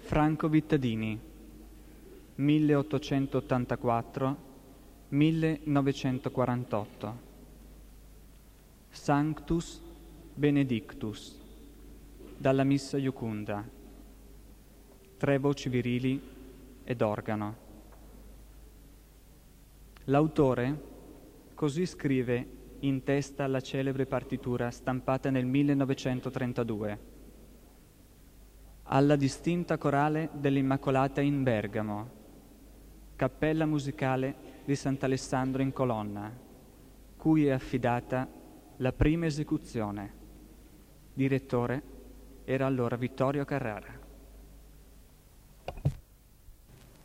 Franco Vittadini, 1884-1948. Sanctus Benedictus, dalla Missa Iucunda. 3 voci virili ed organo. L'autore così scrive in testa alla celebre partitura stampata nel 1932. Alla distinta corale dell'Immacolata in Bergamo, cappella musicale di Sant'Alessandro in Colonna, cui è affidata la prima esecuzione. Direttore era allora Vittorio Carrara.